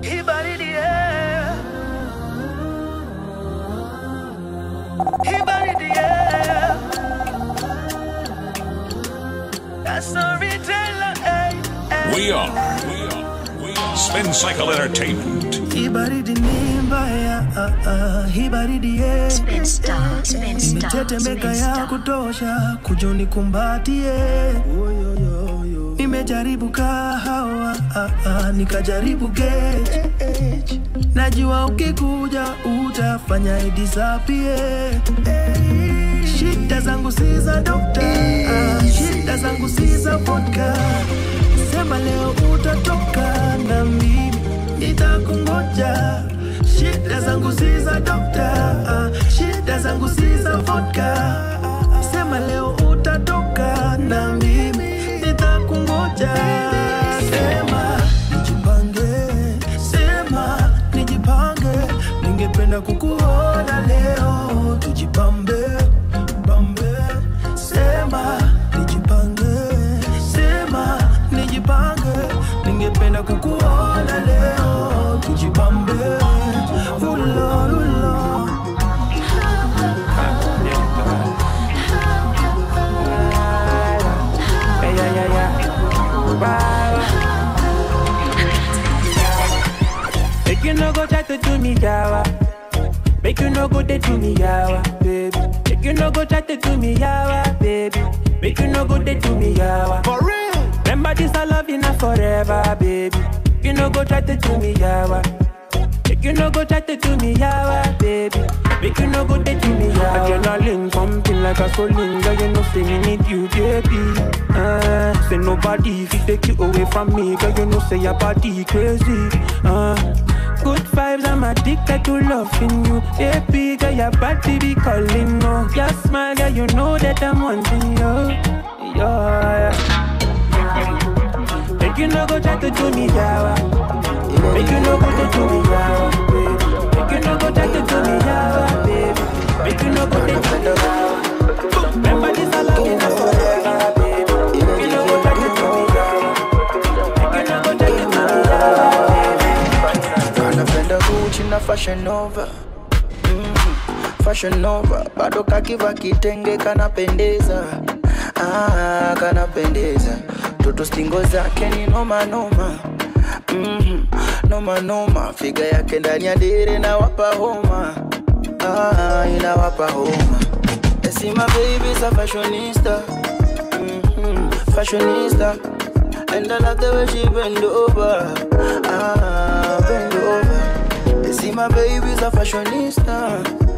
He body the air. He body the air. That's a retailer. We are Spin Cycle Entertainment. He body the nimba ya. He body the air. Spin Star. Nimetetemeka ya kutosha kujoni kumbatie. Nimejaribu kahawa nikajaribu gauge. Najua ukikuja utafanya disappear. Shida zangu si za doctor, shida zangu si za vodka. Sema leo utatoka na mimi nitakungoja. Shida zangu si za doctor, shida zangu si za vodka. Sema leo utatoka na mimi nitakungoja. Sema nijipange, sema nijipange. Ningependa kukuona leo, tujipambe, pambe. Sema nijipange, sema nijipange. Ningependa kukuona leo, tujipambe. Ulo, ulo. Make you no go try to do me yawa. Make you no go to do me yawa, baby. Make you no go try to do me yawa, baby. Make you no go to do me yawa. For real. Remember this, I love you now forever, baby. You no go try to do me yawa. Make you no go try to do me yawa, baby. Make you no go to do me yawa. Adrenaline pumping like a swollen, girl, you know say me need you, baby. Say nobody if you take you away from me, girl, you know say your body crazy. Good vibes, I'm addicted to loving you. Baby, girl, your body be calling, no. Your smile, girl, you know that I'm wanting you. Yeah. Make you no go try to do me yawa. Make you no go to do me yawa, baby. Make you no go try to do me yawa, baby. Make you no go to do me yawa. Remember this, I love you now forever, baby. Make you no go try to do me yawa. Make you no go try to do me yawa, baby. Kanapenda Gucci na Fashion Nova. Fashion Nova. Bado kakiva kitenge kanapendeza. Kanapendeza. Toto stingo zake ni noma noma. Noma noma. Figa yake ndani ya dere na wapa homa. Inawapa homa. I see my baby's a fashionista. Fashionista. And I love the way she bend over. Bend over. I see my baby's a fashionista.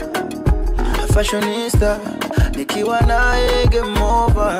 A fashionista. Nikiwa nae game over.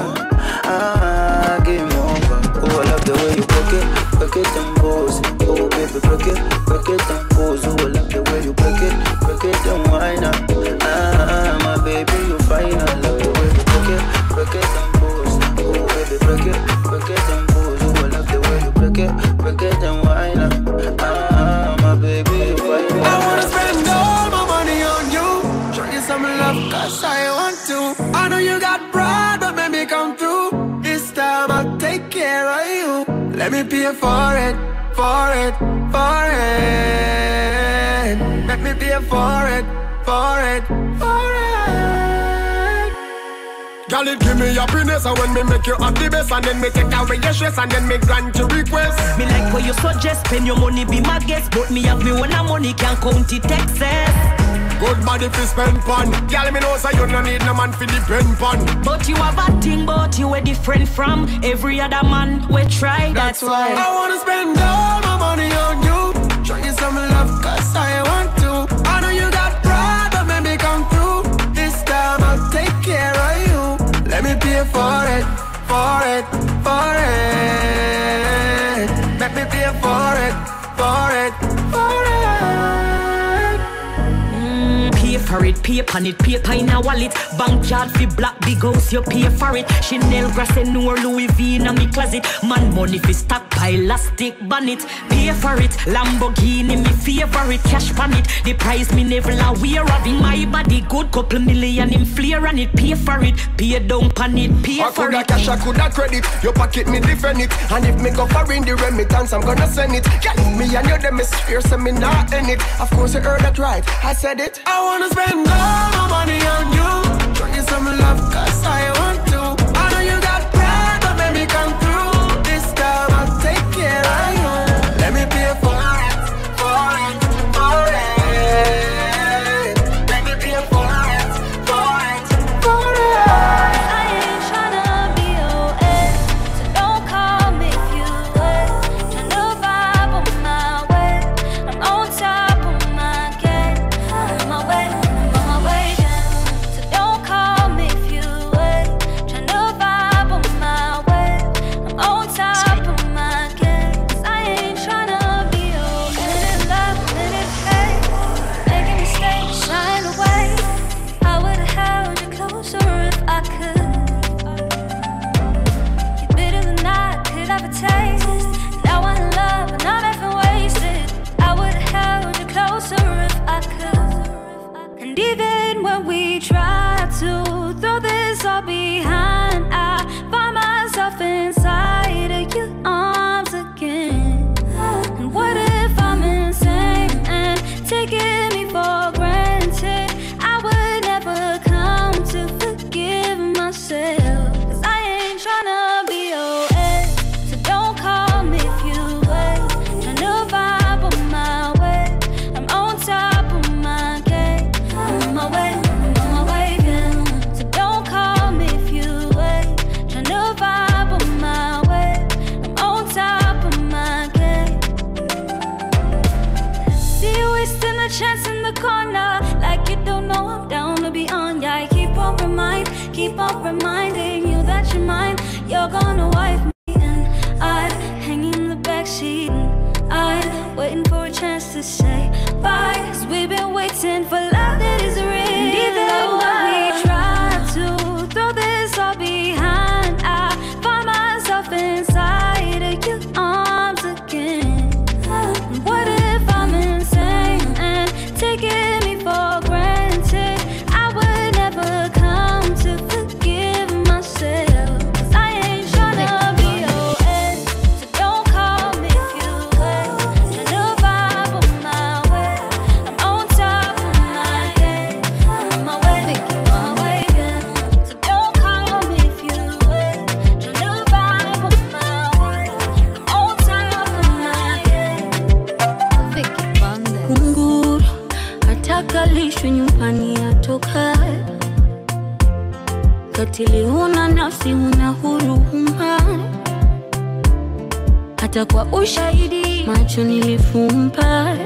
Game over. Oh, I love the way you break it and pose. Oh, baby, break it and pose. Oh, I love the way you break it and whine up. My baby, you fine. I love the way you break it and pose. Oh, baby, break it and pose. Oh, I love the way you break it and whine up. My baby, you fine. I wanna spend all my money on you. Show you some love, cause I want to. I know you got pride, but let me come through. This time I'll take care of you. Let me pay for it, for it, for it. Let me pay for it, for it, for it. Girl, it give me happiness, and when me make you happy best, and then me take away your stress, and then me grant your request. Me like what you suggest, spend your money, be my guest. But me have me when the money can't count it excess. Good body fi spend pon. Girl, me know say you no need no man fi depend pon. But you have a thing, but you are different from every other man we try. That's why I wanna spend all my money on you. Show you some love, cause I want to. I know you got pride, but maybe come through. This time I'll take care of you. Let me pay for it, for it, for it. Let me pay for it, for it, for it. pay for it, pay on it, paper in a wallet. Bank card fi black big house, you pay for it. Chanel grass and no Louis V in a me closet. Man money fi stockpile. elastic bonnet, pay for it. Lamborghini, me favorite, cash pan it. The price me never aware of in my body. Good couple million in flare on it, pay for it. Pay down pan it, pay for it. I coulda cash, I coulda credit. Your pocket me defend it. And if me go for in the remittance, I'm gonna send it. Get me and you them is fierce and me not in it. Of course you heard that right, I said it. I wanna spend all my money on you. Show you some love, cause I want to. I know you got pride, but let me come through. This time I'll take care of you. Let me pay for it, for it, for it. Let me pay for it, for it, for it. I ain't tryna be your ex, so don't call me if you wet. Trying to vibe on my way, I'm on top of my game. I'm on my way, down. So don't call me if you wet. Trying to vibe on my way, I'm on top of my game. 'Cause I ain't tryna be your minute love, minute hate. Making mistakes, shying away. I would've held you closer if I could. You're bitter than I could ever taste. Now I'm in love and I'm effing wasted. I would've held you closer if I could. And even when we try to throw this all behind, I find myself inside of your arms again. And what if I'm insane and taking me for granted? I would never come to forgive myself. 'Cause I ain't tryna be your ex, so don't call me if you wait. Tryna vibe on my way, I'm on top of my game. I'm on my way, down. So don't call me if you wait. Tryna vibe on my way, I'm on top of my game. See you wasting a chance in the corner, like you don't know I'm down to be on. Yeah, I keep on reminding you that you're mine. You're gonna wife me, and I'd hang in the backseat, and I'd waiting for a chance to say bye. 'Cause we've been waiting for love that is real. And even when we try to throw this all behind, I find myself inside of your arms again. And what if I'm insane and taking me for granted? I would never come to forgive myself. 'Cause I ain't tryna be your ex, so don't call me if you wait. Tryna vibe on my way, I'm on top of my game. I'm on my way, down. So don't call me if you wait. Tryna vibe on my way, I'm on top of my game. Kunguru atakalishwe nyumbani atoka. Katili huna nafsi, huna huruma. Hata kwa ushahidi macho nilifumba.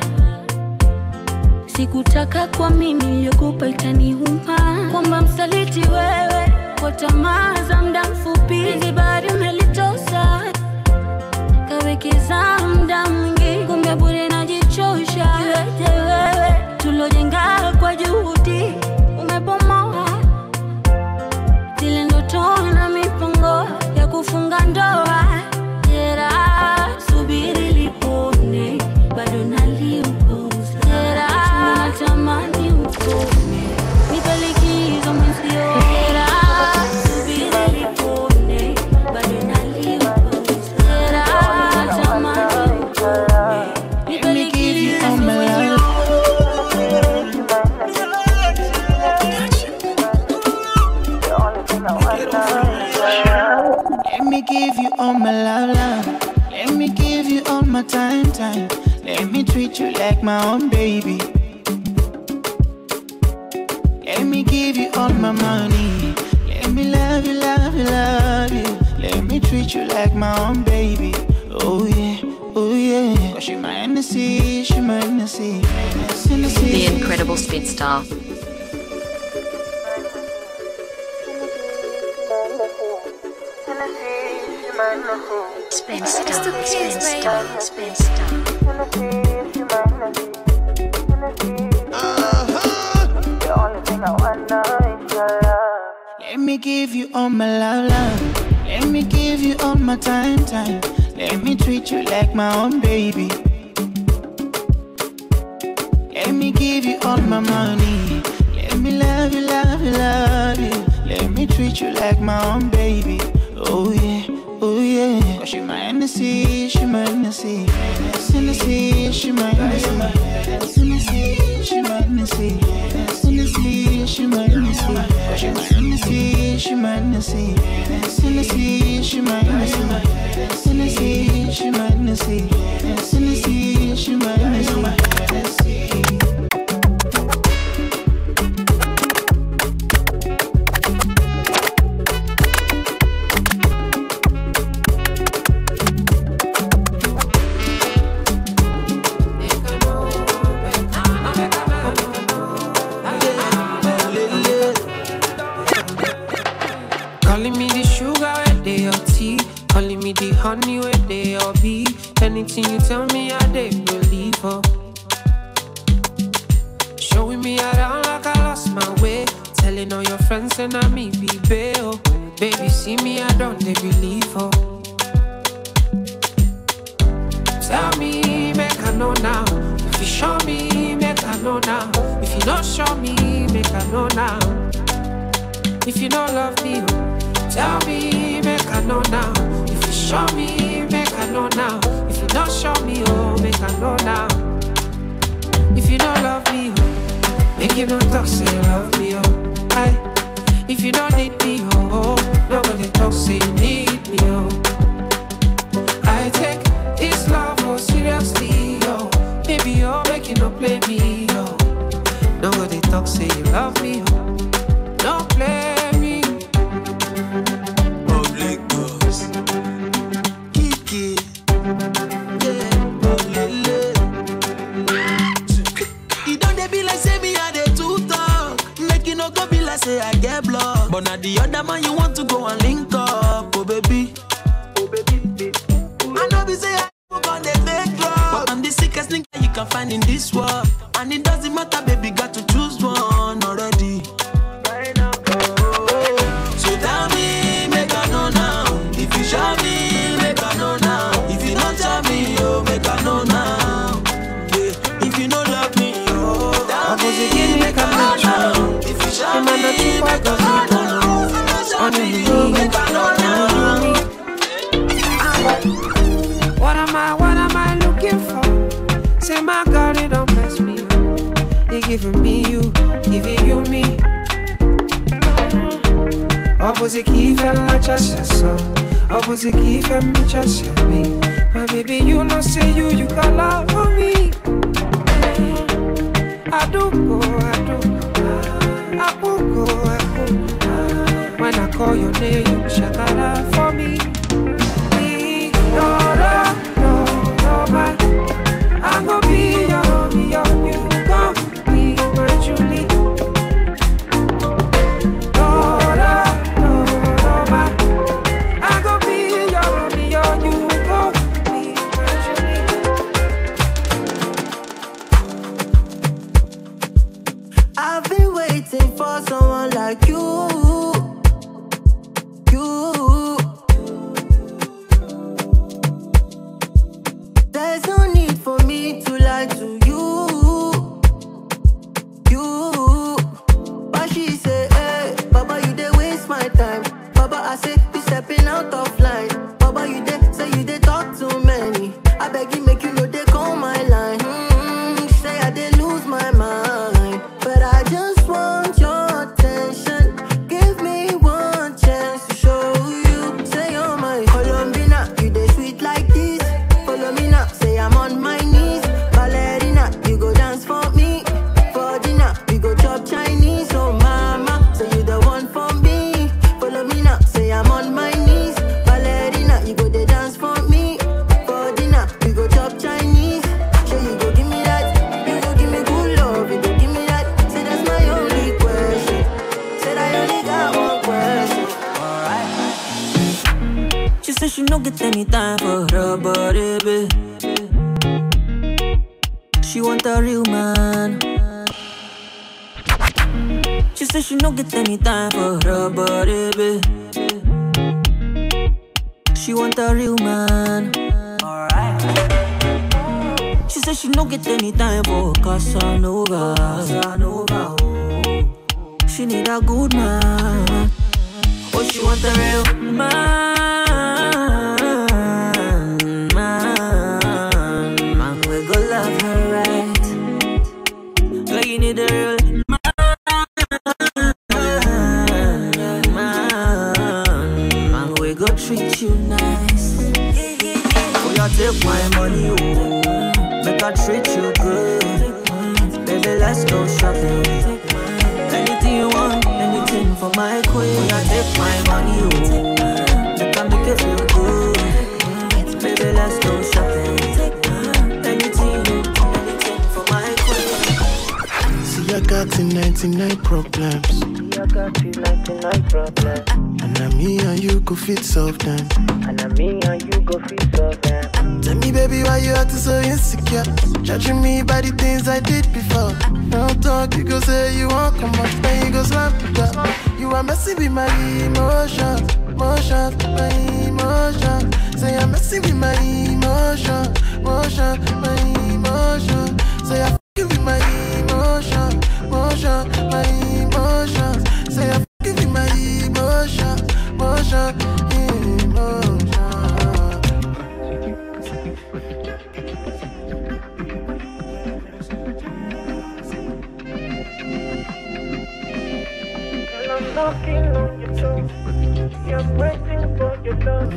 Sikutaka kwa mimi niliogopa itaniuma. Kwamba msaliti wewe kwa tamaa za muda mfupi. Hizi bado umelitosa kawekeza muda mwingi, kumbe bure najichosha. Yote wewe tulojenga kwa juhudi umebomoa. Zile ndoto na mipango ya kufunga ndoa. Jera subiri lipone, bado naliupuza. Jera natamani upone, nipe likizo mwenzio. Jera subiri lipone, bado naliupuza. Jera natamani upone, nipe likizo mwenzio. Let me give you all my love, love. Let me give you all my time, time. Let me treat you like my own baby. Let me give you all my money. Let me love you, love you, love you. Let me treat you like my own baby. Oh yeah, oh yeah. She my Hennessy, she my Hennessy. The Incredible Spinster. Let me give you all my love, love. Let me give you all my time, time. Let me treat you like my own baby. Let me give you all my money. Let me love you, love you, love you. Let me treat you like my own baby. Oh yeah, oh yeah. Cause she my Hennessy, she my Hennessy. Hennessy, she my Hennessy. Hennessy, she my Hennessy. Hennessy, she my Hennessy. Cause she my Hennessy, she my Hennessy. Hennessy, she my Hennessy. Hennessy, she my Hennessy. Hennessy, she my Hennessy. Honey, where they all be. Anything you tell me, I they believe her. Showing me around like I lost my way. Telling all your friends and I me be bail. Baby, see me, I don't they believe her. Tell me, make I know now. If you show me, make I know now. If you don't show me, make I know now. If you don't love me, tell me, make I know now. If you show me, make I know now. If you don't show me, oh, make I know now. If you don't love me, oh, make you don't talk, say you love me, oh. Aye. If you don't need me, oh, nobody talk, say you need me, oh. I take this love, oh, seriously, oh. Baby, oh, make you don't play me, oh. Nobody talk, say you love me, oh. Don't play me. Public boss. Kiki. Yeah, oh, lele. You don't they be like say me I dey too talk. Make you no go be like say I get blocked. But now the other man you want to go and link up. Oh baby. Oh baby. I know we say I on the fake drug. But I'm the sickest thing you can find in this world. And it doesn't matter, baby, got to choose one already. So tell me, make I know now. If you show me, make I know now. If you don't tell me, oh, make I know now. Yeah. If you don't love me, oh, tell me, make I know now. If you show me, make I know now. If you don't show me, make I know now. What am I looking for? Say my God, it don't mess me up. They giving me you, giving you me. Opposite key fell like just so. Opposite key fell me just me. My baby, you know say you got love for me. I do go. When I call your name, you shakara for me. No, man. I'm gonna be your you gon' be my Julie. I've been waiting for someone like you. There's no need for me to lie to you. But she say, hey, Baba, you dey waste my time. Baba, I say, you stepping out of line. Baba, you dey say you dey talk too many. I beg you, make you know they call my line. Say I dey lose my mind. But I just want your attention. Give me one chance to show you. Say you're my Colombina, you dey sweet like this. Follow me now, say I'm on my knees. Ballerina, you go dance for me. For dinner, we go chop Chinese. Oh mama, say you the one for me. Follow me now, say I'm on my knees. Ballerina, you go dey dance for me. For dinner, we go chop Chinese. Say you go give me that, you go give me good love, you go give me that. Say that's my only question. Said I only got one question. Alright. She said she no get any time for her body, babe. She want a real man. She said she no get any time for her body, babe. She want a real man. say she no get any time for Casanova. She need a good man. Oh, she want a real man, we go love her right. Girl, you need a real man, we go treat you nice. Oh, you take my money, oh, make her treat you good. Baby, let's go shopping. Anything you want, anything for my queen. Oh, you take my money, oh, make her make you feel good. Baby, let's go shopping. Anything for my queen. See, I got 99 problems. And me and you go fit solve them. Tell me, baby, why you acting so insecure? Judging me by the things I did before. Don't talk, you go say you won't come up, then you go slam it up. You are messing with my emotions, my emotions. Say I'm messing with my emotions, my emotions. Say I'm fucking with my emotions, my emotions. Say I'm fucking with my emotions, emotions. Knocking on your door, you're waiting for your love.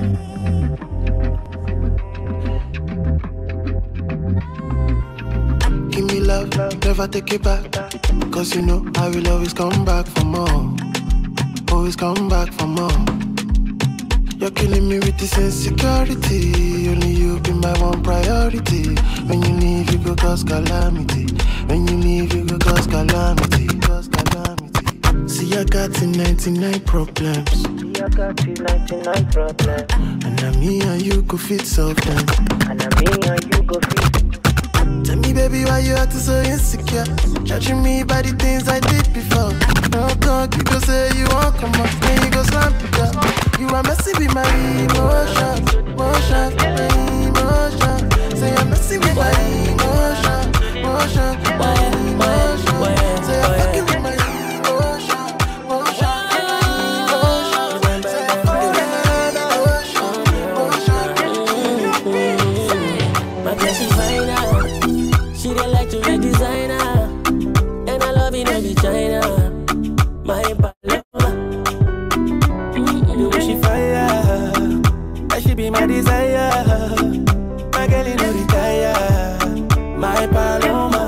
Give me love, never take it back. Cause you know I will always come back for more. Always come back for more. You're killing me with this insecurity. Only you be my one priority. When you leave, you go cause calamity. When you leave, you go cause calamity. See, I got 99 problems. And me and you go fit solve them. Tell me, baby, why you acting so insecure? Judging me by the things I did before. Don't talk, you go say you won't come up, then you go slam it up. You are messing with my emotions, my emotions. Say I'm messing with my emotions, my emotions. Say I'm fucking with my emotions. My desire, my girl, you know retire, my Paloma.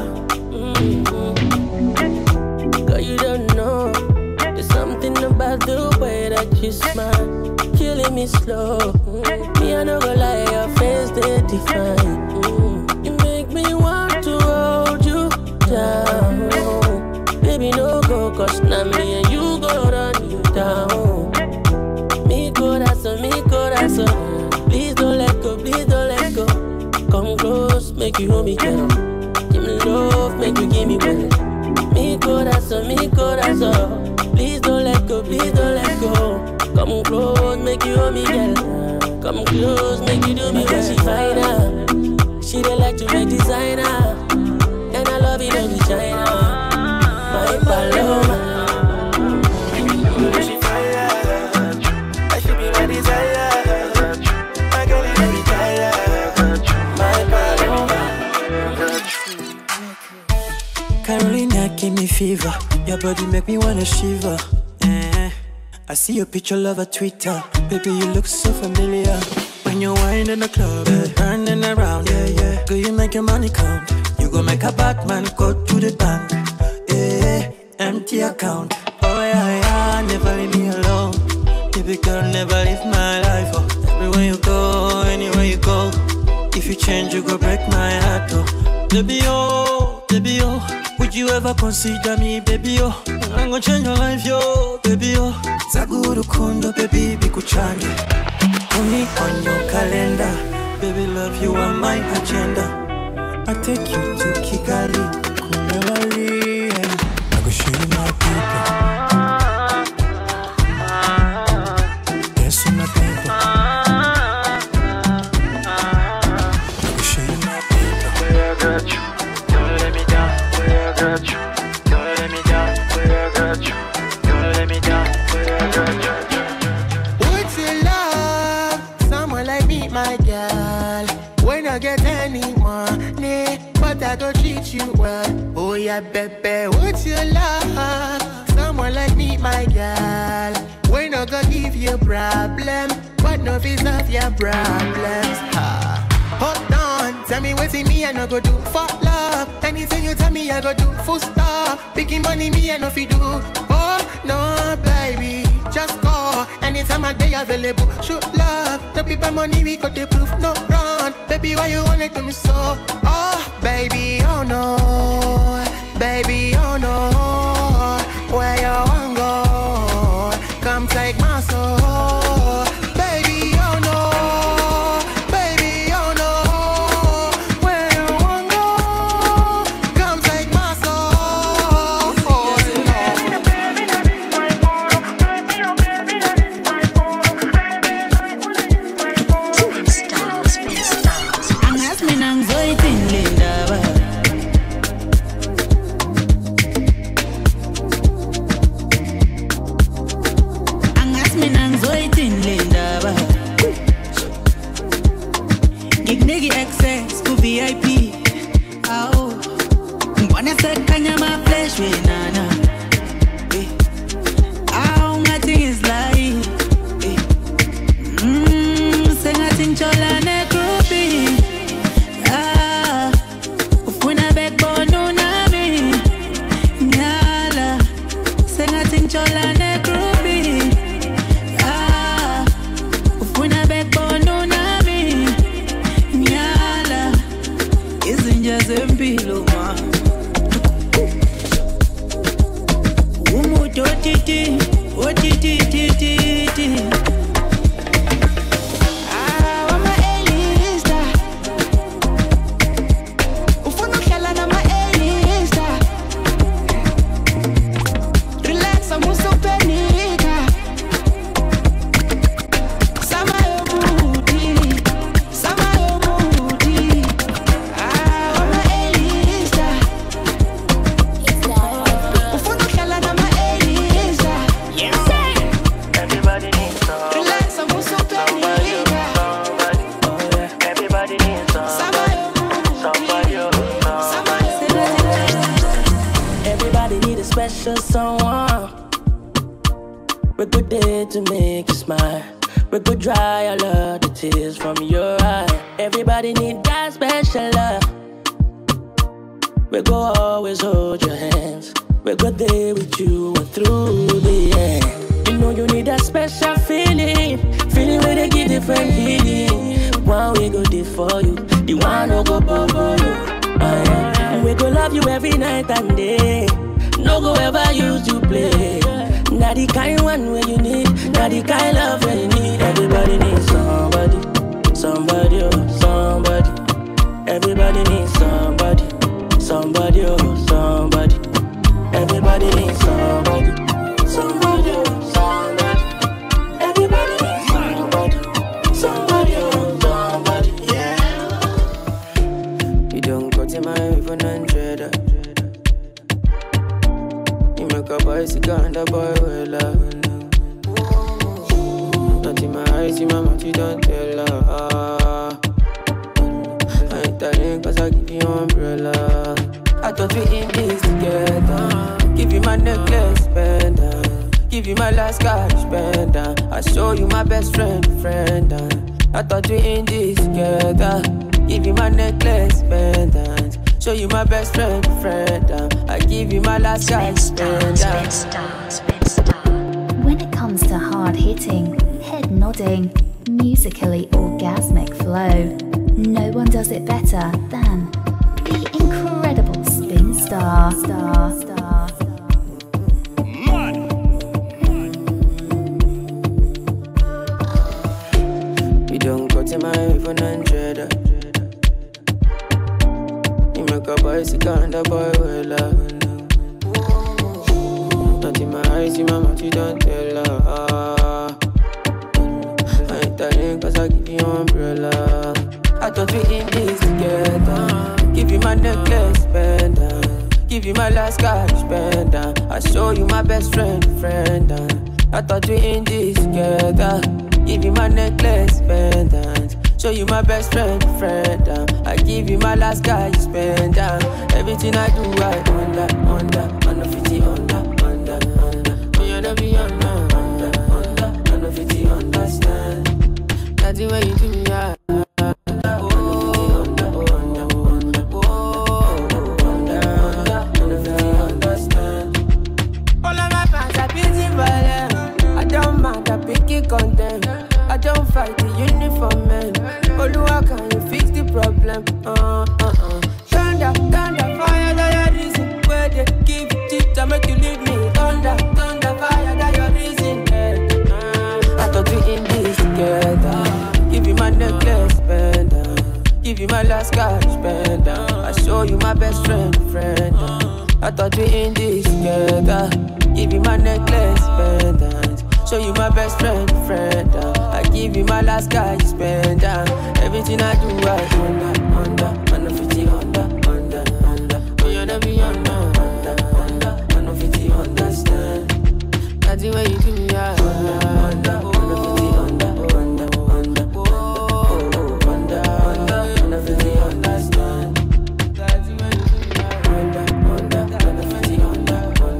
Girl, you don't know, there's something about the way that you smile, killing me slow. Me, I don't go lie, your face they define. You make me want to hold you down. Baby, no go, cause now me and you go run you down. Mi corazón. Please don't let go, Come close, make you hold me, girl. Give me love, make you give me well. Mi corazón. Please don't let go, Come close, make you hold me, girl. Come close, make you do me well. She fine, she dey like to make designer. And I love it every China. My Paloma. She fire, I should be my desire. Carolina give me fever. Your body make me wanna shiver. I see your picture, love a Twitter. Baby, you look so familiar. When you whine in the club, turning around, yeah. Girl, you make your money count. You go make a Batman go to the bank. Empty account. Oh yeah, never leave me alone. Baby girl, never leave my life. Oh, everywhere you go, anywhere you go. If you change, you go break my heart. Oh, baby, oh. Would you ever consider me, baby, oh? I'm gonna change your life, yo, baby, oh. Zaguru kundo, baby, bikuchange. Only on your calendar. Baby, love, you are my agenda. I take you to Kigali, Kundalari. I go show you my people. Dance with my people. I go show you my people. I go treat you well. Oh yeah, baby, what's your love? Someone like me, my girl. We not gonna give you problem, but no is of your problems. Hold on, tell me what's in me, I no go do for love. Anything you tell me, I go do full stop. Picking money, me, I no fi do. Oh no, baby, just call. Anytime I day available, shoot love. The people money, we got the proof, no run. Baby, why you want it to me so? Oh, baby, oh no. Baby, oh no. Where you want go? Come take my soul. Baby, oh no. Baby, oh no. Where you want go? Come take my soul. Ang asmin ang zoitin linda ba? Ang asmin ang zoitin linda ba? Gignegi access ku VIP. Oh, wanna say kanya my flesh with nana. Oh, my thing is like. Sing a thing chola ne groupie. Ah, ufuna backbone na me. Nyala, sing a thing chola ne groupie. Ah, ufuna backbone na me. Nyala, isn't just a pillow ma. Umu do titi, o titi titi. Special someone. We're good there to make you smile. We could dry all of the tears from your eye. Everybody need that special love. We go always hold your hands. We go there with you and through the end. You know you need that special feeling. Feeling where they give different healing. One we go there for you, the one who go for you. We go love you every night and day. No go ever use you play. Not the kind one where you need, not the kind love where you need. Everybody needs somebody, somebody, oh, somebody. Everybody needs somebody, somebody, oh, somebody. Everybody needs somebody, somebody, oh, somebody. Everybody needs somebody, somebody, oh, somebody. Yeah. You don't go to my even 100. Make a boy sick and a boy well love. Not in my eyes, in my mouth, you don't tell her. I ain't telling cause I give you umbrella. I thought we in this together. Give you my necklace, pendant. Give you my last cash, pendant. I show you my best friend. I thought we in this together. Give you my necklace, pendant. Show you my best friend. I give you my last chance. When it comes to hard-hitting, head-nodding, musically orgasmic flow, no one does it better than the incredible Spin Star. You don't go to my even 100. Make a boy sick and a boy well love. Not in my eyes, in my mouth, you don't tell her. I ain't telling cause I give you umbrella. I thought we in this together. Give you my necklace, pendant. Give you my last cash, pendant. I show you my best friend. I thought we in this together. Give you my necklace, pendant. So you my best friend. I give you my last guy, you spend down. Everything I do, I under 50 under. You never be under 50 understand. That's the way you do, yeah. Content. I don't fight the uniform man. Oluwa, can you fix the problem? Thunder, fire, that your reason. Where they give it to make you leave me. Thunder, fire, that your reason. I thought we in this together. Give you my necklace, spend give you my last cash, spend I show you my best friend. I thought we in this together. Give you my necklace, spend show you my best friend. I give you my last guy, you spend everything I do, I under 50 under. Oh, you never be under 50 understand. That's the way you do, yeah. Under 50 under. Under 50 understand. That's the way you do, yeah. Under 50 under.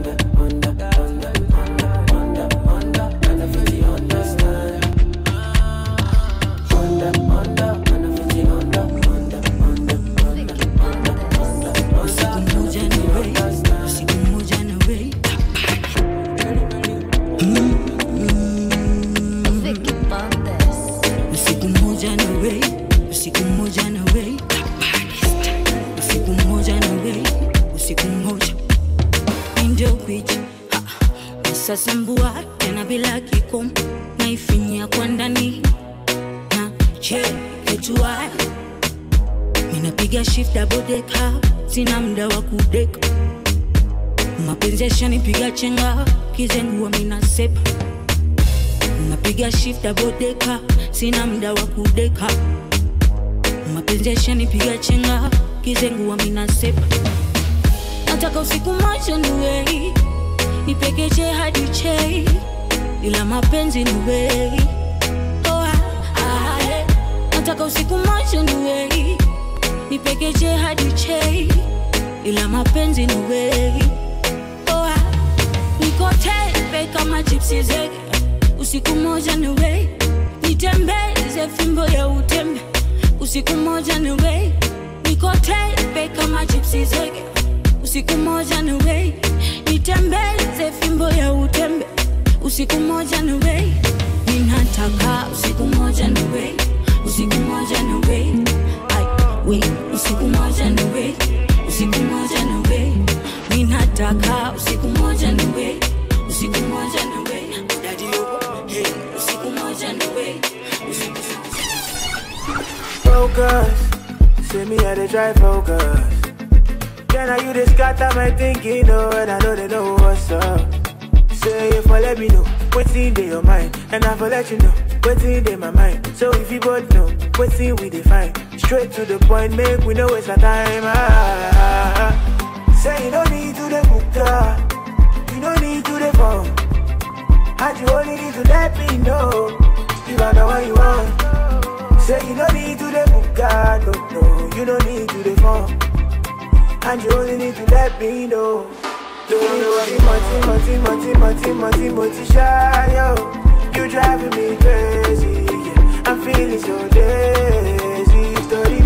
Sasambua tena bila kikom naifinyia kwa ndani na cheketua minapiga shift double decker sina muda wa kudeka mapenzi yashanipiga chenga kizengua mina sepa napiga shift double decker sina muda wa kudeka mapenzi yashanipiga chenga kizengua mina sepa nataka usiku moja niwe nipekeche hadi chei ila mapenzi ni wewe. Nataka usiku moja niwe nipekeche hadi chei ila mapenzi ni wewe. Niko tepe kama gypsy zege usiku moja niwe nitembeze fimbo ya utembe usiku moja niwe niko tepe kama gypsy zege usiku moja niwe nitembeze fimbo ya utembe usiku moja niwe ninataka usiku moja niwe usiku moja niwe usiku moja niwe usiku moja niwe ninataka usiku moja niwe usiku moja niwe daddy hey usiku moja niwe Focus, say me how to try focus. Then I you just scatter my thinking, oh, and I know they know what's up. Say if I let me know what's in your mind, and I will let you know what's in my mind. So if you both know what's in we define, straight to the point, make we know waste our time. Say you don't need to the book, you don't need to the phone, and you only need to let me know if I know what you want. Say you don't need to the book, no, you don't need to the phone, and you only need to let me know. Don't know shy, yo. You driving me crazy, yeah. I'm feeling so dizzy. Story,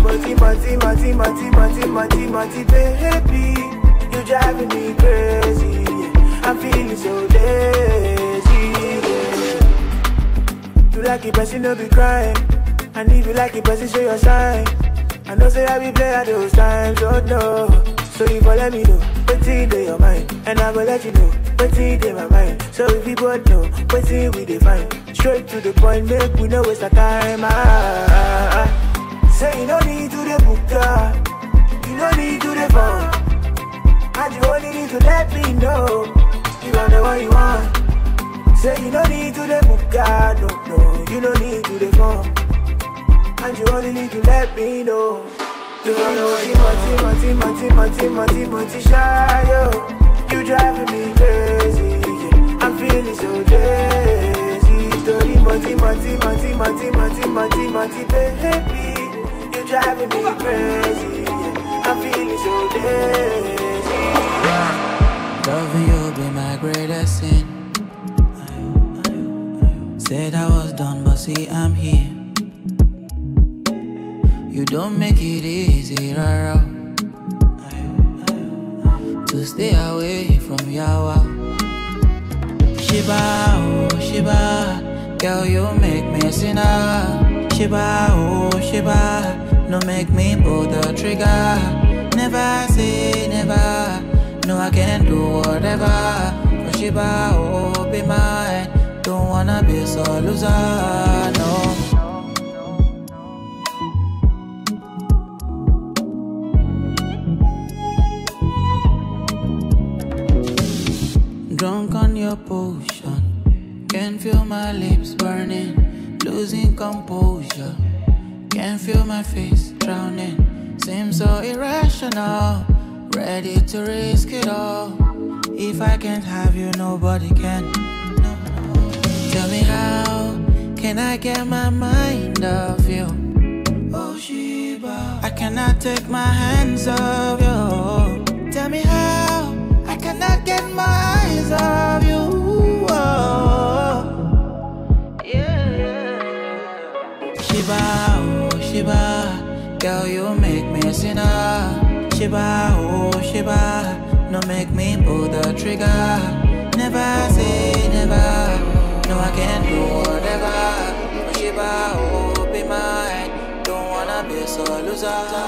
baby. You driving me crazy, yeah. I'm feeling so dizzy, yeah. You like it, but you no be crying. And if you like it, but you show your sign. I know say I be play at those times, oh no. So if you let me know what's in your mind, and I will let you know what's in my mind. So if you both know what's in we define, straight to the point, make we know waste our time. Say you don't need to the book, you don't need to the phone, and you only need to let me know you want the one you want. Say you don't need to the book, no, you don't need to the phone, and you only need to let me know. You don't know shy, yo. You driving me crazy, yeah. I'm feeling so dizzy. Story, baby. You're driving me crazy. I'm feeling so lazy. Loving you be my greatest sin. Said I was done, but see I'm here. You don't make it easy, rara, to stay away from Yawa. Shiba, oh Shiba, girl you make me sinner. Shiba, oh Shiba, no make me pull the trigger. Never say never, no I can do whatever. For Shiba, oh be mine, don't wanna be so loser, no. Drunk on your potion, can feel my lips burning, losing composure. Can feel my face drowning, seems so irrational. Ready to risk it all. If I can't have you, nobody can. No. Tell me how can I get my mind off you? Oh Shiba, I cannot take my hands off you. Tell me how I cannot get my eyes off you. Oh. Yeah. Shiba, oh Shiba, girl you make me a sinner. Shiba, oh Shiba, no make me pull the trigger. Never say never, no I can do whatever. Oh Shiba, oh be mine, don't wanna be so loser.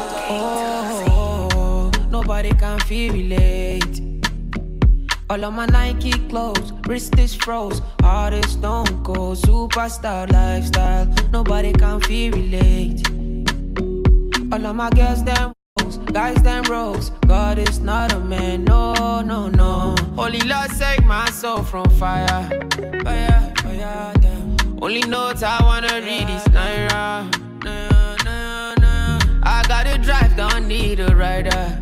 Oh, nobody can feel relate. All of my Nike clothes, wrist is froze, heart is stone cold, superstar lifestyle, nobody can feel relate. All of my girls them rose, guys them rose, God is not a man, no, no, no. Holy Lord save my soul from fire, fire, fire, damn. Only notes I wanna read is Naira, Naira, Naira, Naira. I gotta drive, don't need a rider.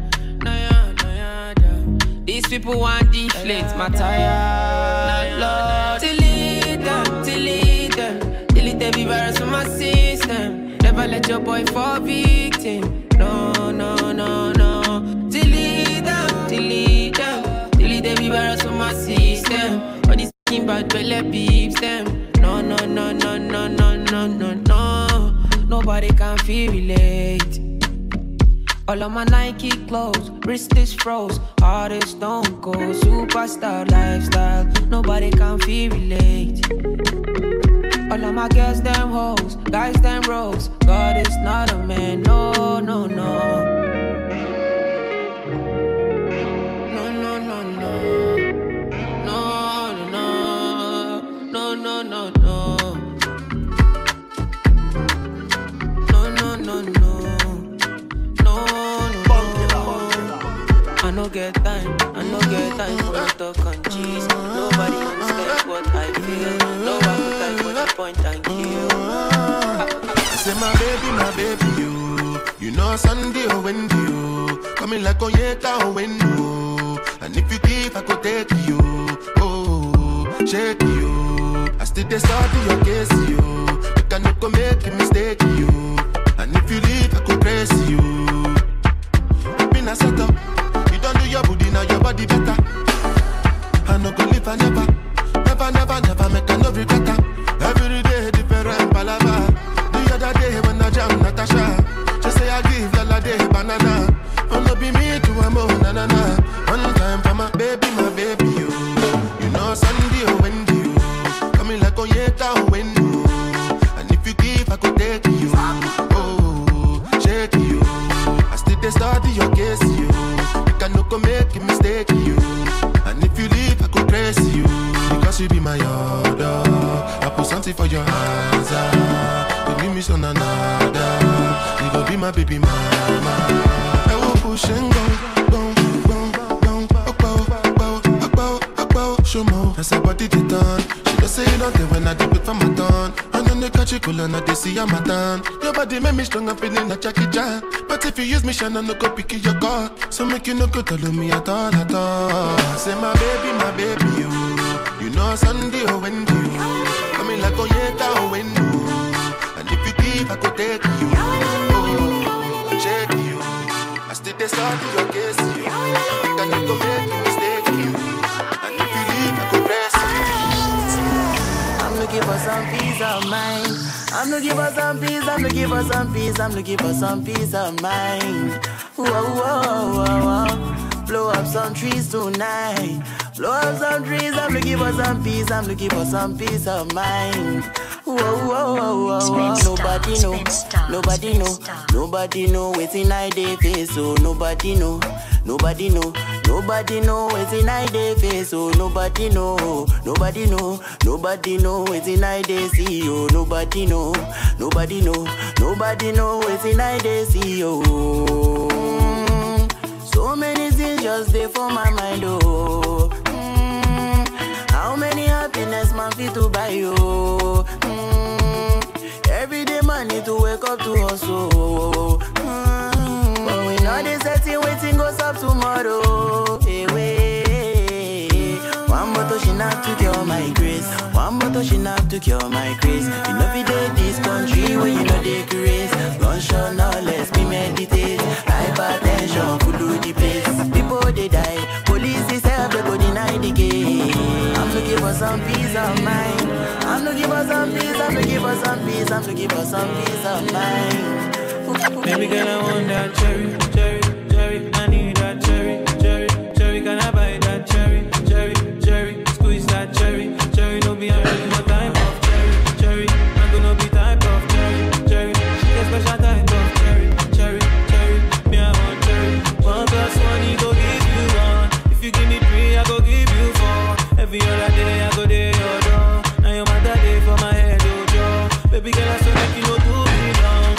These people want deflate my tire. Lord, delete them, delete them. Delete every virus from my system. Never let your boy fall victim. No, no, no, no. Delete them, delete them. Delete every virus from my system. All these f***ing bad belly beeps them. No, no, no, no, no, no, no, no, no. Nobody can feel relate. All of my Nike clothes, wrist is froze, heart is stone cold, superstar lifestyle, nobody can feel relate. All of my girls them hoes, guys them rose, God is not a man, no, no, no. No, no, no, no. No, no, no, no, no, no. No, no, no, no. I no get time for your talk and cheese. Nobody understands what I feel. Nobody time for the point and kill. I say my baby, you know Sunday or Wendy, you coming like Onyeka or Wendy, and if you give, I could take you, oh, shake you. I still dey study your case, you can no go make a mistake, you, and if you leave, I could praise you. Been a set up. Don't do your booty, now your body better. I no go live, I never make a no regret. Every day different palava. The other day when I jam Natasha, she say I give Lala day banana. Oh no be me to a mo na na na. One time for my baby, you. You know Sunday or Wendy, you coming like Onyeka or Wendy. And if you give, I could take you. Oh, shake you. I still dey study your case, you. Can no go make a mistake, you. And if you leave, I could praise you. Because you be my order. I put something for your hands. You give me some another. You gon' be my baby mama. I will push and go. Show more. That's how body they done. She just say you don't care when I do it for my done. And then they catch you cool and they see I'm a done. Your body make me strong, I'm feeling like Jackie Chan. But if you use me, Shannon, no go pick your car. So make you no go tell me at all, at all. Say my baby, you. You know Sunday or Wendy, you coming like Onyeka of mind. I'm looking for some peace, I'm looking for some peace, I'm looking for some peace of mind. Whoa, whoa, whoa, whoa. Blow up some trees tonight. Blow up some trees, I'm looking for some peace, I'm looking for some peace of mind. Whoa, whoa, whoa, whoa, whoa. Nobody know, nobody know, nobody know what's in my day face, so nobody know. Nobody know, nobody know what's in I day face, oh nobody know, nobody know, nobody know what's in I day see, oh nobody know, nobody know, nobody know what's in I day see, oh. So many things just there for my mind, oh. How many happiness man fit to buy, oh. Every day man need to wake up to hustle. But we know this setting waiting goes up tomorrow. Hey, wait. One bottle she not to cure my grace. One bottle she not to cure my grace. You know we did this country where you know they grace. Gunshot now let's be meditate. Hypertension full of the place. People they die. Police is help they go deny the case. I'm looking for some peace of mind. I'm looking for some peace. I'm looking for some peace. I'm looking for some peace of mind. Baby girl, I want that cherry, cherry, cherry. I need that cherry, cherry, cherry. Can I buy that cherry, cherry, cherry? Squeeze that cherry, cherry. No be a no type of cherry, cherry. I'm gonna be type of cherry, cherry. A special type of cherry, cherry, cherry. Me I want cherry. 1 + 1 he go give you 1. If you give me 3, I go give you 4. Every other day I go there your door. Now your mother day for my head, oh Joe. Baby girl, I so make you know do me long.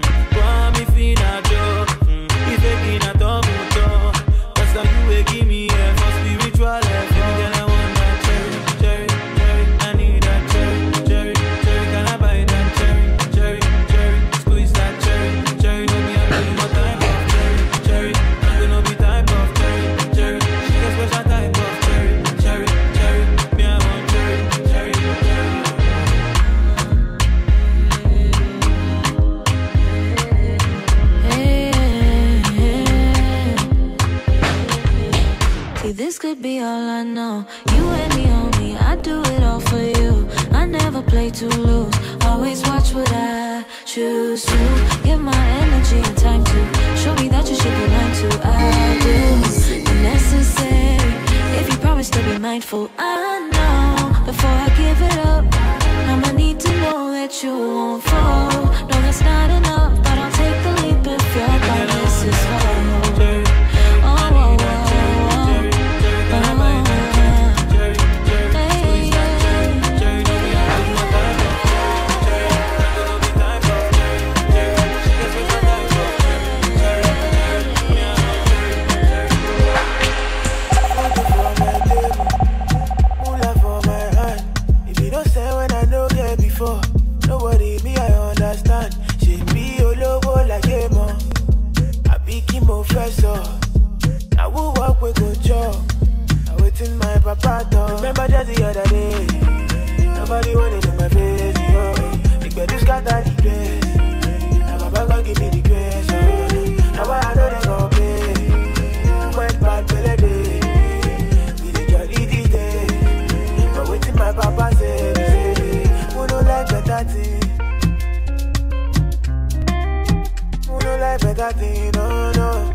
Fina Joe, if they can't talk to that's how you will give me a for spiritual life. Baby girl, I want that cherry, cherry, cherry. I need that cherry, cherry, cherry. Can I buy that cherry, cherry, cherry? Squeeze that cherry, cherry. No me I really no type of cherry, cherry. I'm gonna be type of cherry, cherry. She a special type of cherry, cherry, cherry. Me I want cherry, cherry, cherry. This could be all I know. You and me on me, I do it all for you. I never play to lose. Always watch what I choose to. Give my energy and time to show me that you should be mine too. I do the necessary. If you promise to be mindful, I know before I give it up, I'ma need to know that you won't fall. No, that's not enough, but I'll take the leap if your promise is whole. Nobody me, I understand. She be your logo like a mom. I be Kimo Professor. I will walk with good job. I wait in my papa door. Remember just the other day. Nobody wanted in my face. Yo. Big bed just got that the grace. Now papa gon' give me the grace. Now I know they gon' pay. Went bad for the day. Be the jolly the day. But waiting my papa say. Who don't like better thing? Who don't like better thing? No, no.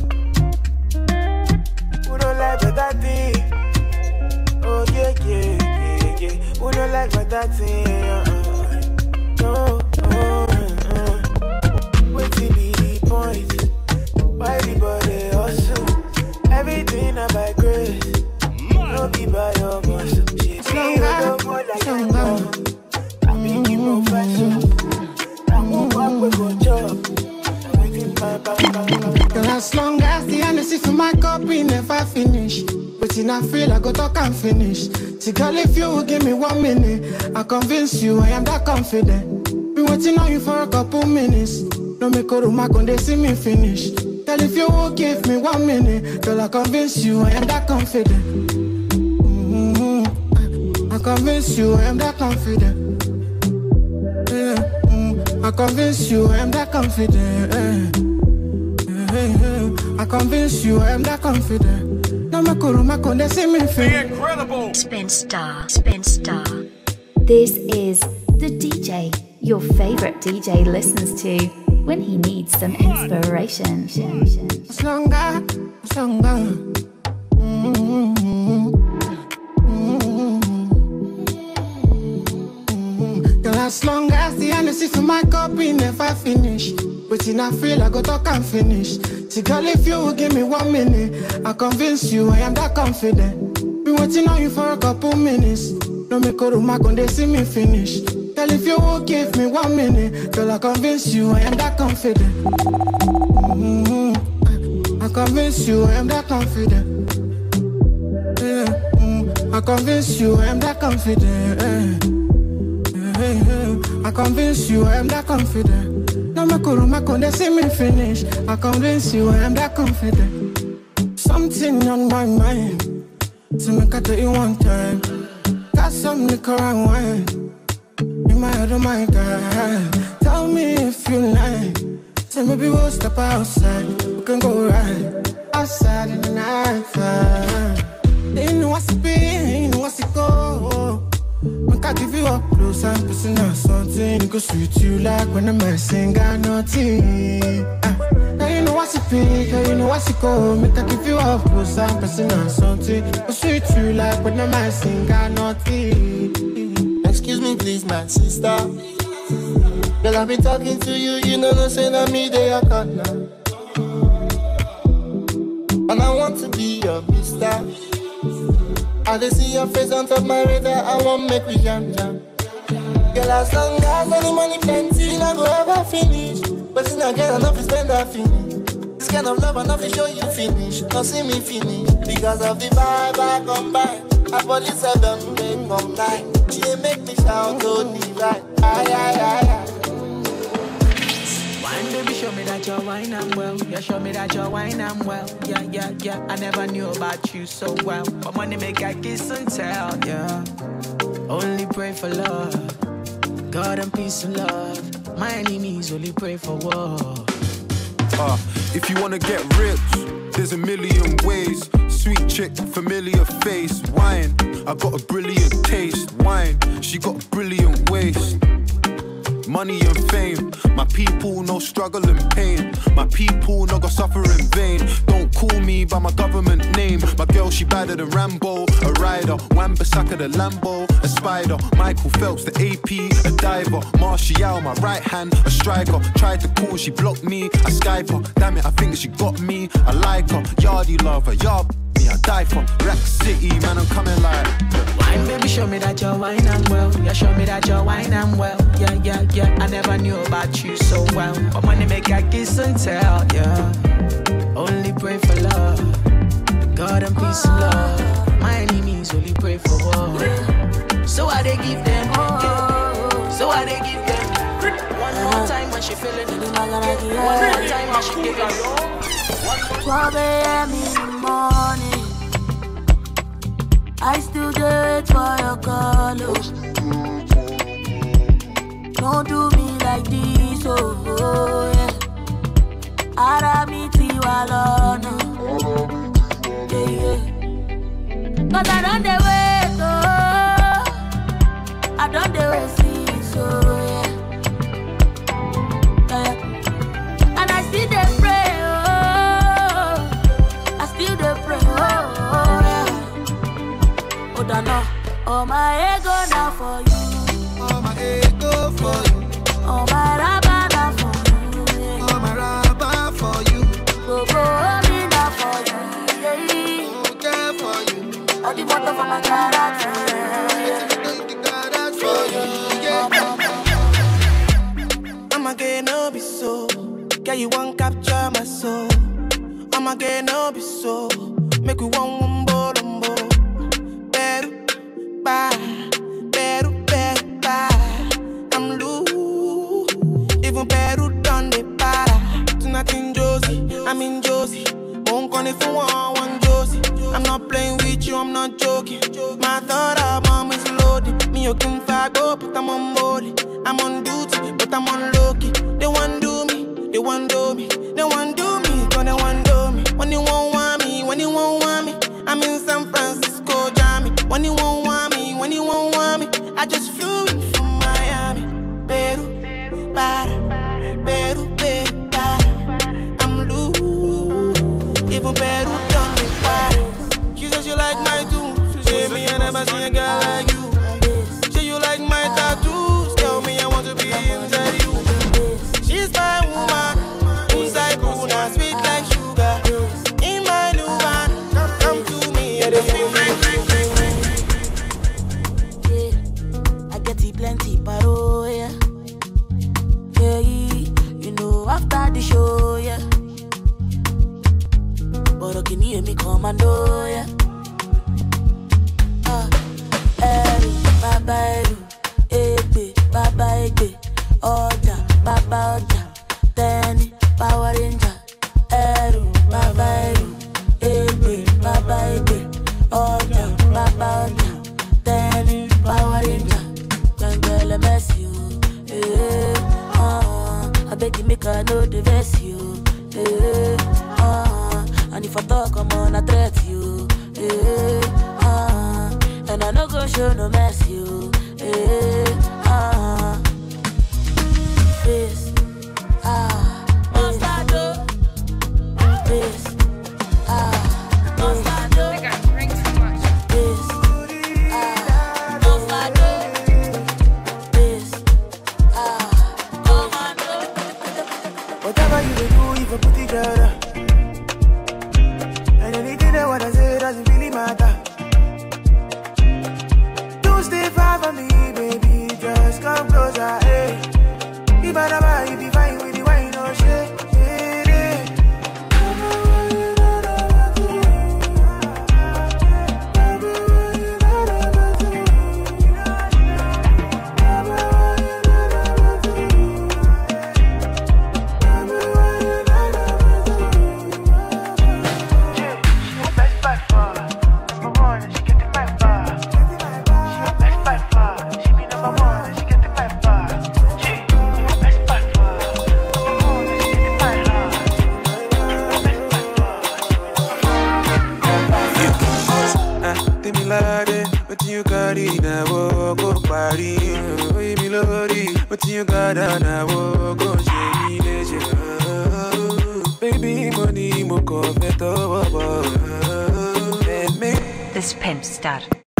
Who don't like better thing? Oh, yeah, yeah, yeah, yeah. Who don't like better thing? No, Wait till be the point. Why everybody hustle? Everything about grace. No be by your muscle. She be a little more like a girl. Girl, as long as the energy for my cup we never finish. But in I feel I go talk and finish. See girl, if you will give me 1 minute, I convince you I am that confident. Been waiting on you for a couple minutes. No make a room, I can they see me finish. Girl, if you will give me 1 minute, girl, I convince you I am that confident. I convince you I am that confident. I convince you I am that confident. I convince you I am that confident. No make a room, I can they see me finish. The incredible Spin Star, Spin Star. This is The DJ your favorite DJ listens to when he needs some inspiration. Slonga. Girl, as long as the energy for my cup we never finish. But in I feel I go talk and finish. See, girl, if you will give me 1 minute, I'll convince you I am that confident. Been waiting on you for a couple minutes. No make a room, when they see me finish. Girl, if you will give me 1 minute, girl, I'll convince you I am that confident. I'll convince you I am that confident. I'll convince you I am that confident. I convince you I am that confident. No make a room, when they see me finish. I convince you I am that confident. Something on my mind, so make I tell you one time. Got some liquor and wine in my head, oh my God. Tell me if you like. Say maybe we'll step outside. We can go right outside in the night time. They know what's it be, they know what's it go. Make I give you up close and personal something. It go sweet you like when I'm messing, got nothing. Now you know what's it be, now you know what's it go. Make I give you up close and personal something. It go sweet you like when I'm messing, got nothing. Excuse me please my sister. Girl, I've been talking to you, you know no say that me they are caught now. And I want to be your mister. I just see your face on top my radar, I won't make we jam. Girl, as long as any money plenty, I go ever finish. But since I get enough to spend, I finish. This kind of love enough to show you finish. Don't see me finish, because of the vibe I come by. I bought this 7 days from 9. She make me shout, oh, divine. Aye. Wine, baby, show me that you're wine and well. Yeah, show me that you're wine and well. Yeah. I never knew about you so well. But money make I kiss and tell, yeah. Only pray for love, God and peace and love. My enemies only pray for war. If you wanna get rich, there's a million ways. Sweet chick, familiar face. Wine, I got a brilliant taste. Wine, she got a brilliant waist. Money and fame, my people no struggle and pain. My people no go suffer in vain. Don't call me by my government name. My girl she badder than Rambo, a rider. Wan-Bissaka the Lambo, a spider. Michael Phelps the AP, a diver. Martial my right hand, a striker. Tried to call, she blocked me, I Skype her. Damn it, I think she got me, I like her. Yardie lover, yard me, I die for. Rack City, man, I'm coming like. Wine, baby, show me that you're wine and well. Yeah, show me that you're wine and well. Yeah. I never knew about you so well. But money make I kiss and tell, yeah. Only pray for love, God and peace and love. My enemies only pray for war. So I they give them, so I they give them. One more time when she feeling it. One more time when she giving it. 12 a.m. in the morning, I still do it for your call. Don't do me like this, oh yeah. Aramiti walona, yeah. Cause I don't the wait, oh. I don't the wait, see, so yeah. And I still dey pray, oh. I still dey pray, oh yeah. Oh, don't know, oh my ego now for you. Oh my ego for you. Oh my rabana for you. Yeah. Oh my rabba for you. Go me now for you. Yeah. Okay for you. All the water for my character. Yeah. That's for you. Yeah. I'ma get no be so. Girl, you won't capture my soul. I'ma get no be so. Make you one wumbo lumbo. Beru, bye. I'm loose. Even Peru done the para. Tonight in Josie, I'm in Josie. Won't call if you want one Josie. I'm not playing with you, I'm not joking. My thought of mom is loaded. Me you can fago, but I'm on board. I'm on duty, but I'm on low-key. They want do me, they want do me. They want do me, cause they want do me. When you won't want me, when you won't want me. I'm in San Francisco, Jammy. When you won't want me, when you won't want me. I just flew in from Miami. commando, yeah. Eru, baba eru, egbe, baba egbe, oja, baba oja, teni, power ranger. Eru, baba eru, egbe, baba egbe, oja, baba oja, teni, power ranger. Jungle mess you, I beg you make I know the best you, and if I talk, I'm on a threat you, and I no go show no mess you, this, Mostardo, this, Mostardo, I got drink too much, this, Mostardo, this, Commando. Whatever you do, you can put it together. And anything that what I say doesn't really matter. Don't stay far from me, baby, just come closer, hey. If I never, you be fine with the wine or shit. This pimp star.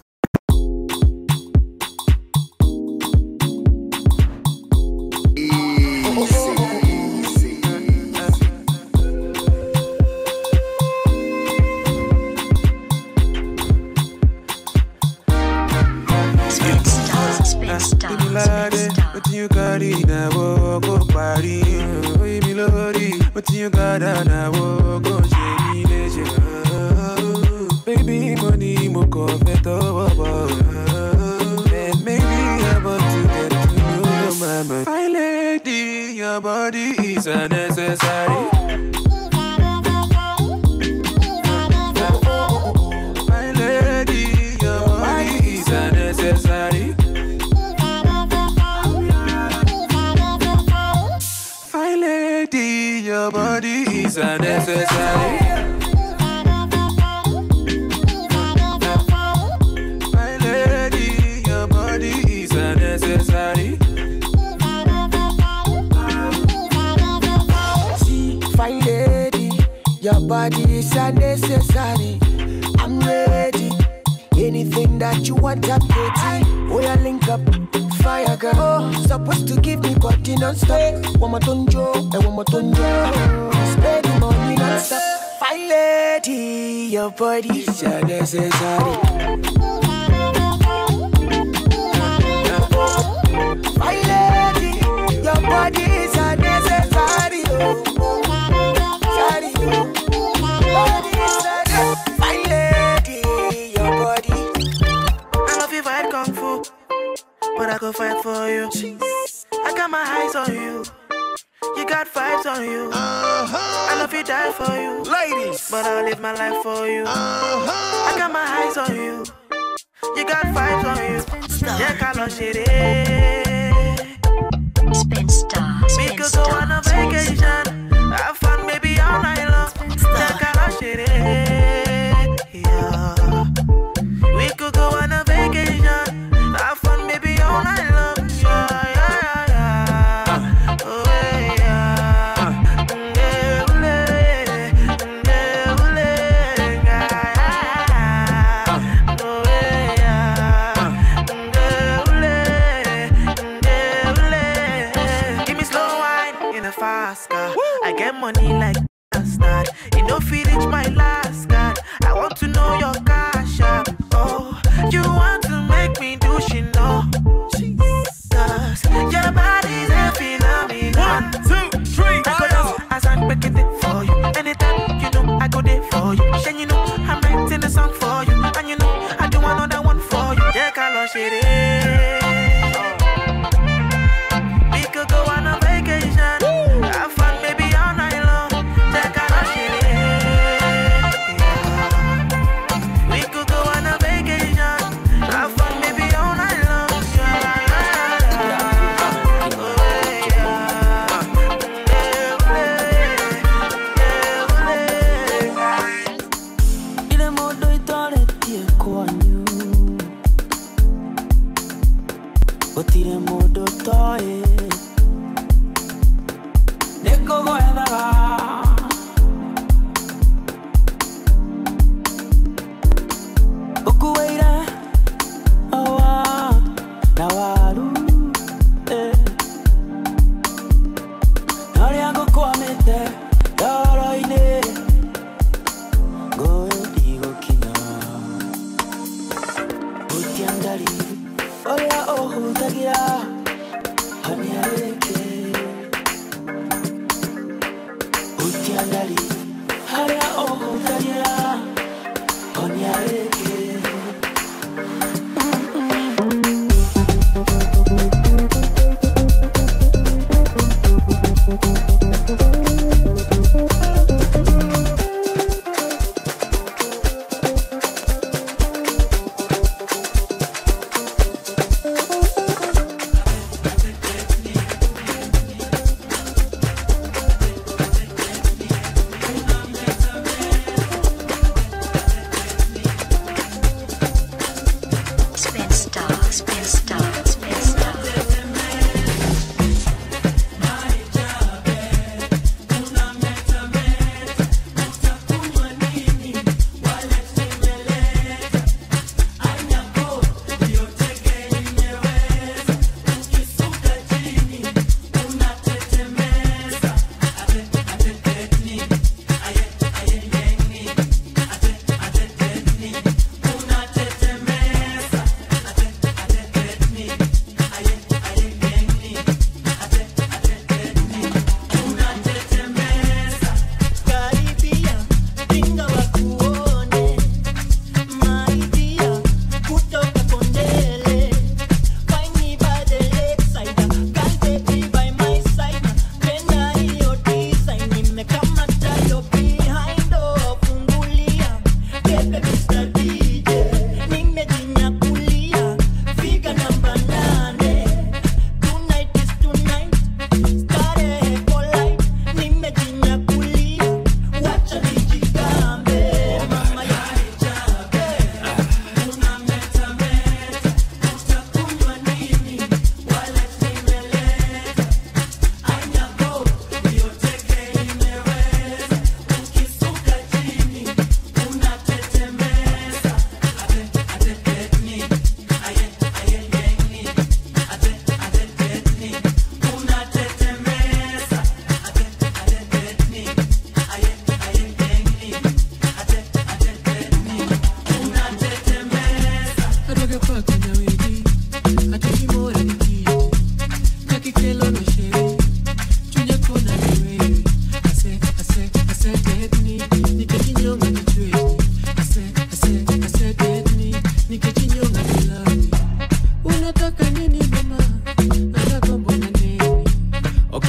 Baby, money, more confetti, and maybe about to get to know your mama. My lady, your body is unnecessary. My lady, your body is unnecessary. My lady, your body is unnecessary. Your body is unnecessary. I'm ready. Anything that you want, I'm ready. Oh, yeah, link up, fire girl. Oh, supposed to give me body non-stop. One more tonjo, and one more tonjo. Spend the money non-stop. Fine lady, your body is unnecessary. Fine lady, your body is unnecessary. Fine lady, your body. I love you fight kung fu, but I go fight for you. I got my eyes on you. You got vibes on you. I love you, die for you, ladies, but I'll live my life for you. I got my eyes on you. You got vibes on you. Yeah, call shit. Spin star. We could go on a vacation. Have fun, maybe all night long. Yeah. We could go on a vacation. Have fun, maybe all night long. Yeah. Oh, yeah. Give me slow wine in a fast car. I get money like start. You know, feed it my last card. I want to know your cash app. Oh, you want to make me do shit, no? Jesus, your body's a phenomenon. 1, 2, 3, I go down as I'm making it for you. Anytime, you know, I go there for you. And you know, I'm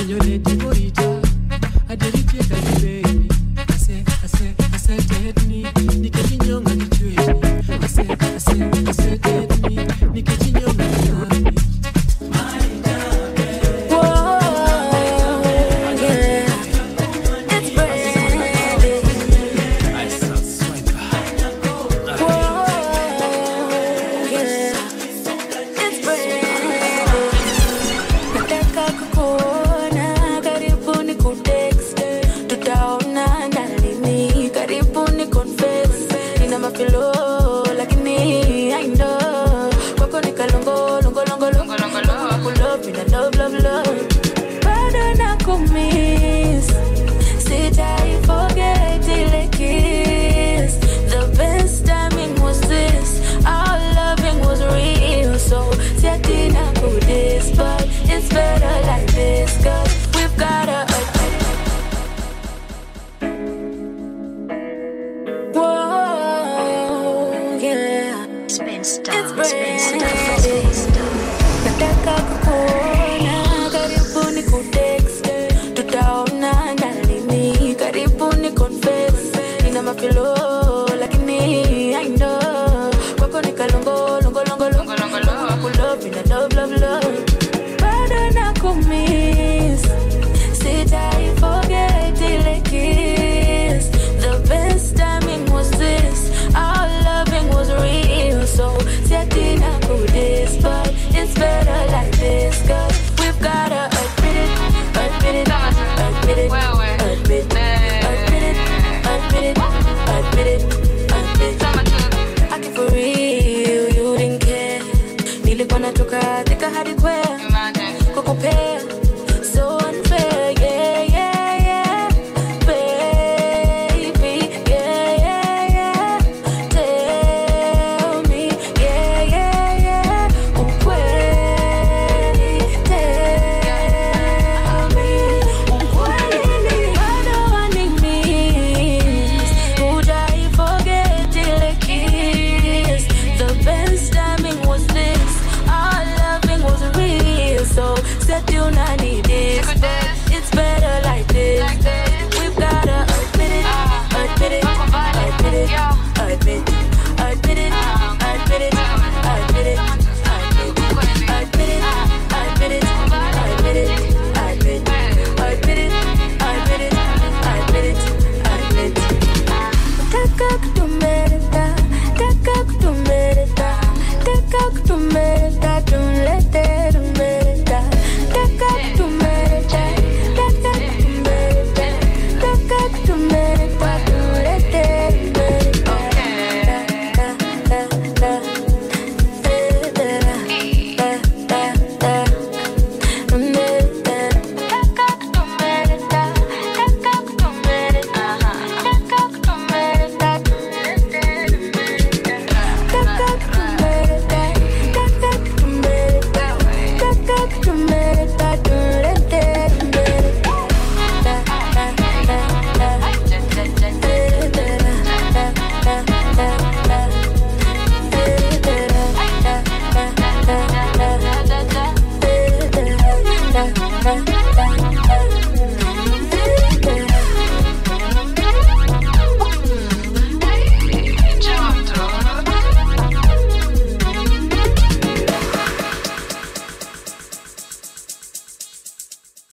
Set you not need this.